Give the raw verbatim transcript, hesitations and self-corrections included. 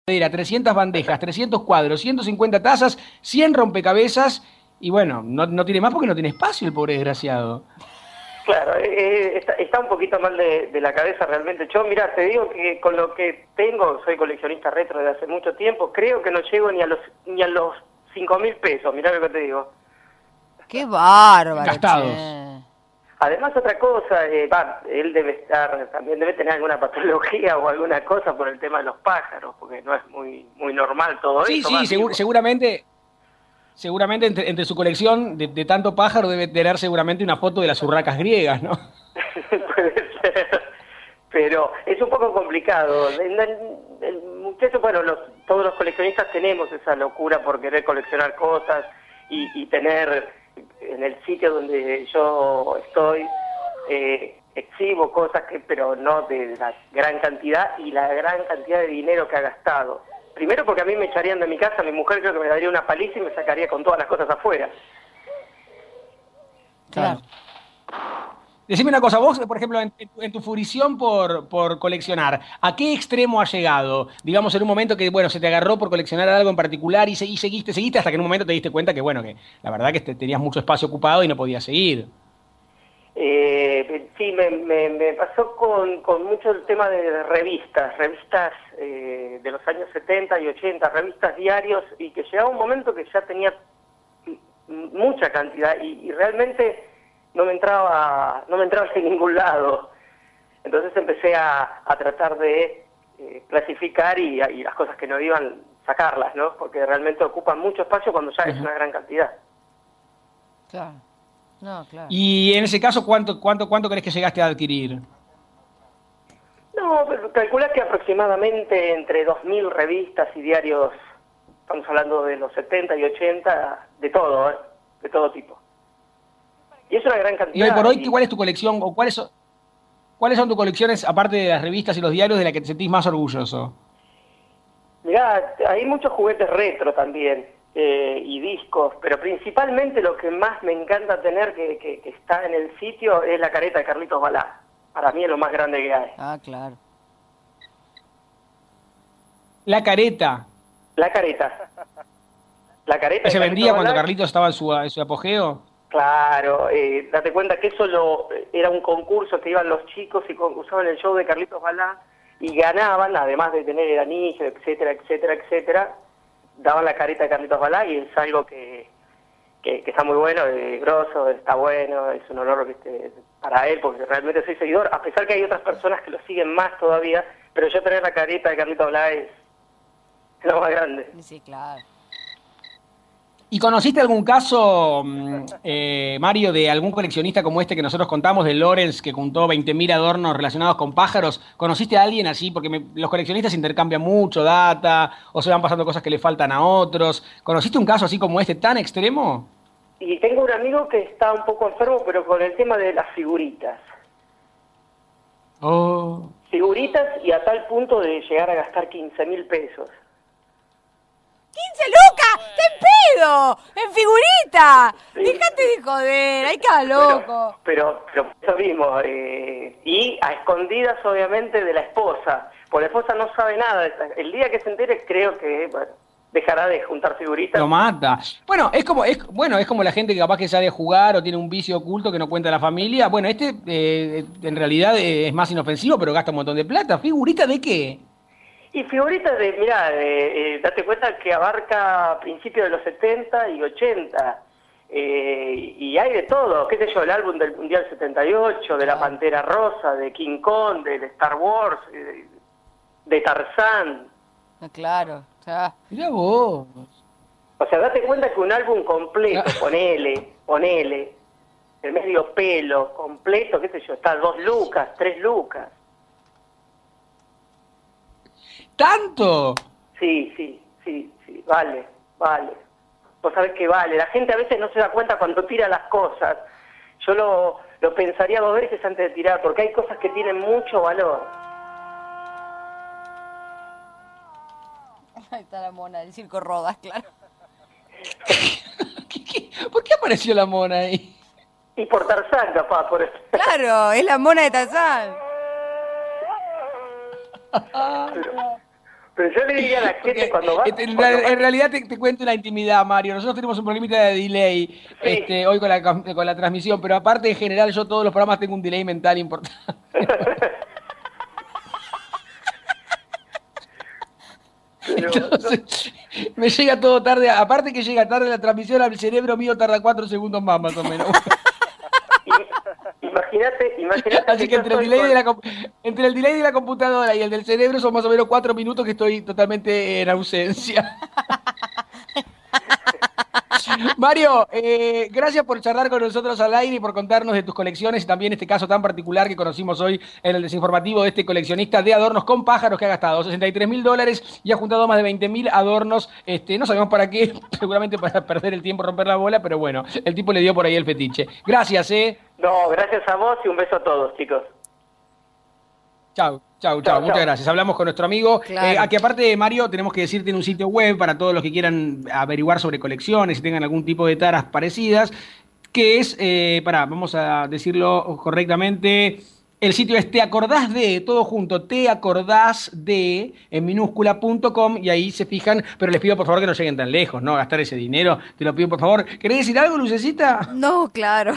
trescientas bandejas, trescientos cuadros, ciento cincuenta tazas, cien rompecabezas y bueno, no, no tiene más porque no tiene espacio el pobre desgraciado. Claro, eh, está, está un poquito mal de, de la cabeza realmente. Yo, mira, te digo que con lo que tengo, soy coleccionista retro desde hace mucho tiempo, creo que no llego ni a los ni a los cinco mil pesos, mirá lo que te digo. ¡Qué bárbaro! Gastados. Che. Además, otra cosa, eh, va, él debe estar, también debe tener alguna patología o alguna cosa por el tema de los pájaros, porque no es muy muy normal todo Sí, eso. sí, segur, seguramente, seguramente entre, entre su colección de, de tanto pájaro debe tener seguramente una foto de las urracas griegas, ¿no? Puede ser, pero es un poco complicado. El, el, el muchacho, bueno, los, todos los coleccionistas tenemos esa locura por querer coleccionar cosas y, y tener en el sitio donde yo estoy, eh, exhibo cosas que, pero no de la gran cantidad y la gran cantidad de dinero que ha gastado. Primero porque a mí me echarían de mi casa, mi mujer creo que me daría una paliza y me sacaría con todas las cosas afuera. Claro. Decime una cosa, vos, por ejemplo, en, en tu, en tu furición por, por coleccionar, ¿a qué extremo has llegado? Digamos, en un momento que, bueno, se te agarró por coleccionar algo en particular y, se, y seguiste, seguiste, hasta que en un momento te diste cuenta que, bueno, que la verdad que te, tenías mucho espacio ocupado y no podías seguir. Eh, sí, me, me, me pasó con, con mucho el tema de revistas, revistas eh, de los años setenta y ochenta, revistas diarios, y que llegaba un momento que ya tenía mucha cantidad y, y realmente no me entraba no me entraba en ningún lado. Entonces empecé a, a tratar de eh, clasificar y, y las cosas que no iban, sacarlas, ¿no? Porque realmente ocupan mucho espacio cuando ya uh-huh. es una gran cantidad. Claro. No, claro. Y en ese caso, ¿cuánto cuánto cuánto crees que llegaste a adquirir? No, pero calculás que aproximadamente entre dos mil revistas y diarios, estamos hablando de los setenta y ochenta, de todo, ¿eh? De todo tipo. Y es una gran cantidad. Y hoy por hoy, y... ¿cuál es tu colección o cuáles son, cuáles son tus colecciones, aparte de las revistas y los diarios, de la que te sentís más orgulloso? Mirá, hay muchos juguetes retro también, eh, y discos, pero principalmente lo que más me encanta tener, que, que, que está en el sitio, es la careta de Carlitos Balá. Para mí es lo más grande que hay. Ah, claro. La careta. La careta. La careta ¿Se de vendía Carlitos cuando Balá. Carlitos estaba en su, en su apogeo? Claro, eh, date cuenta que eso lo, era un concurso que iban los chicos y concursaban el show de Carlitos Balá y ganaban, además de tener el anillo, etcétera, etcétera, etcétera, daban la careta de Carlitos Balá y es algo que, que, que está muy bueno, es grosso, está bueno, es un honor que esté para él, porque realmente soy seguidor, a pesar que hay otras personas que lo siguen más todavía, pero yo tener la careta de Carlitos Balá es lo más grande. Sí, claro. ¿Y conociste algún caso, eh, Mario, de algún coleccionista como este que nosotros contamos, de Lorenz, que juntó veinte mil adornos relacionados con pájaros? ¿Conociste a alguien así? Porque me, los coleccionistas intercambian mucho data, o se van pasando cosas que le faltan a otros. ¿Conociste un caso así como este, tan extremo? Y tengo un amigo que está un poco enfermo, pero con el tema de las figuritas. Oh. Figuritas y a tal punto de llegar a gastar quince mil pesos. ¡quince lucas! ¡Qué pedo! ¡En figurita! Sí. Déjate de joder, hay cada loco. Pero, pero, pero eso mismo, eh, y a escondidas obviamente de la esposa, porque la esposa no sabe nada. El día que se entere creo que, bueno, dejará de juntar figuritas. Lo mata. Bueno, es como es bueno es como la gente que capaz que sabe jugar o tiene un vicio oculto que no cuenta a la familia. Bueno, este eh, en realidad eh, es más inofensivo, pero gasta un montón de plata. ¿Figurita de qué? Y figuritas de, mirá, eh, eh, date cuenta que abarca principios de los setenta y ochenta, eh, y hay de todo, qué sé yo, el álbum del Mundial setenta y ocho, de la Pantera Rosa, de King Kong, de, de Star Wars, de, de Tarzán. Claro, ya. Mirá vos. O sea, date cuenta que un álbum completo, ponele, ponele, el medio pelo, completo, qué sé yo, está dos lucas, tres lucas. ¿Tanto? Sí, sí, sí, sí, vale, vale. Vos sabés que vale. La gente a veces no se da cuenta cuando tira las cosas. Yo lo, lo pensaría dos veces antes de tirar, porque hay cosas que tienen mucho valor. Ahí está la mona del circo Rodas, claro. ¿Qué, qué? ¿Por qué apareció la mona ahí? Y por Tarzán, capaz, por eso. Claro, es la mona de Tarzán. Pero, Pero yo le diría a la gente Porque, cuando va... este, en, cuando real- va- en realidad te, te cuento la intimidad, Mario. Nosotros tenemos un problemita de delay Sí. este, hoy con la, con la transmisión, pero aparte en general yo todos los programas tengo un delay mental importante. Pero, Entonces, me llega todo tarde. Aparte que llega tarde la transmisión, al cerebro mío tarda cuatro segundos más, más o menos. im- Imagínate, imagínate Así que yo entre el, estoy delay con- de la, comp- entre el delay de la computadora y el del cerebro son más o menos cuatro minutos que estoy totalmente en ausencia. Mario, eh, gracias por charlar con nosotros al aire y por contarnos de tus colecciones y también este caso tan particular que conocimos hoy en el desinformativo de este coleccionista de adornos con pájaros que ha gastado sesenta y tres mil dólares y ha juntado más de veinte mil adornos. Este, no sabemos para qué, seguramente para perder el tiempo, romper la bola, pero bueno, el tipo le dio por ahí el fetiche. Gracias, eh. No, gracias a vos y un beso a todos, chicos. Chau, chau, chau, Chau, muchas chau. gracias. Hablamos con nuestro amigo. Claro. Eh, aquí aparte, Mario, tenemos que decirte en un sitio web para todos los que quieran averiguar sobre colecciones y tengan algún tipo de taras parecidas, que es, eh, pará, vamos a decirlo correctamente. El sitio es te acordás de, todo junto, te acordás de, en minúscula punto com, y ahí se fijan, pero les pido por favor que no lleguen tan lejos, ¿no? Gastar ese dinero, te lo pido por favor. ¿Querés decir algo, Lucecita? No, claro.